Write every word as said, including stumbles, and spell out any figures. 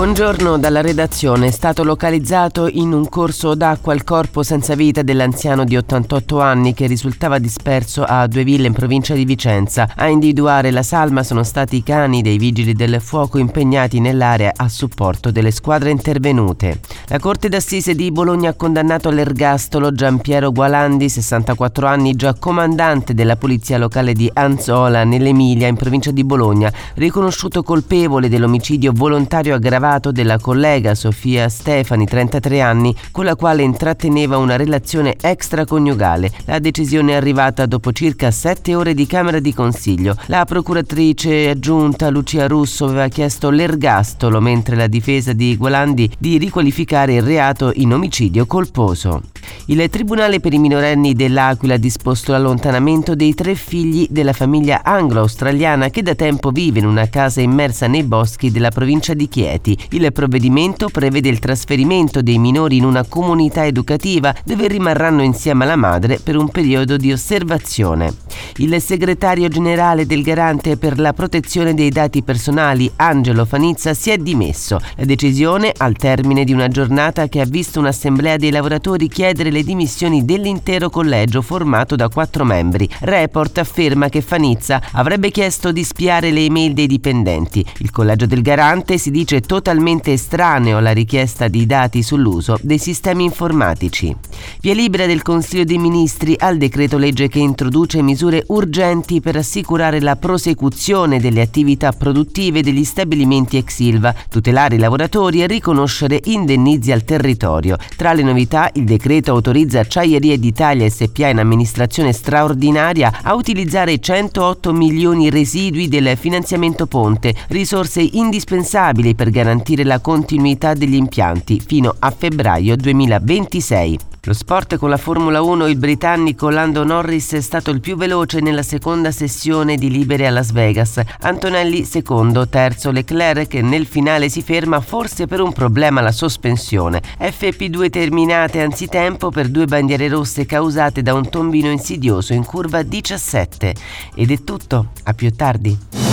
Buongiorno dalla redazione. È stato localizzato in un corso d'acqua il corpo senza vita dell'anziano di ottantotto anni che risultava disperso a Due Ville in provincia di Vicenza. A individuare la salma sono stati i cani dei vigili del fuoco impegnati nell'area a supporto delle squadre intervenute. La Corte d'Assise di Bologna ha condannato all'ergastolo Giampiero Gualandi, sessantaquattro anni, già comandante della polizia locale di Anzola nell'Emilia in provincia di Bologna, riconosciuto colpevole dell'omicidio volontario aggravato della collega Sofia Stefani, trentatré anni, con la quale intratteneva una relazione extraconiugale. La decisione è arrivata dopo circa sette ore di Camera di Consiglio. La procuratrice aggiunta Lucia Russo aveva chiesto l'ergastolo, mentre la difesa di Gualandi di riqualificare il reato in omicidio colposo. Il Tribunale per i minorenni dell'Aquila ha disposto l'allontanamento dei tre figli della famiglia anglo-australiana che da tempo vive in una casa immersa nei boschi della provincia di Chieti. Il provvedimento prevede il trasferimento dei minori in una comunità educativa dove rimarranno insieme alla madre per un periodo di osservazione. Il segretario generale del Garante per la protezione dei dati personali, Angelo Fanizza, si è dimesso. La decisione al termine di una giornata che ha visto un'assemblea dei lavoratori chiedere le dimissioni dell'intero collegio formato da quattro membri. Report afferma che Fanizza avrebbe chiesto di spiare le email dei dipendenti. Il collegio del Garante si dice totalmente estraneo alla richiesta di dati sull'uso dei sistemi informatici. Via libera del Consiglio dei Ministri al decreto legge che introduce misure urgenti per assicurare la prosecuzione delle attività produttive degli stabilimenti ex Ilva, tutelare i lavoratori e riconoscere indennizi al territorio. Tra le novità, il decreto autorizza Acciaierie d'Italia S p A in amministrazione straordinaria a utilizzare centootto milioni residui del finanziamento ponte, risorse indispensabili per garantire la continuità degli impianti fino a febbraio duemilaventisei. Lo sport con la Formula uno, il britannico Lando Norris è stato il più veloce nella seconda sessione di libere a Las Vegas. Antonelli secondo, terzo Leclerc che nel finale si ferma forse per un problema alla sospensione. F P due terminate anzitempo per due bandiere rosse causate da un tombino insidioso in curva diciassette. Ed è tutto, a più tardi.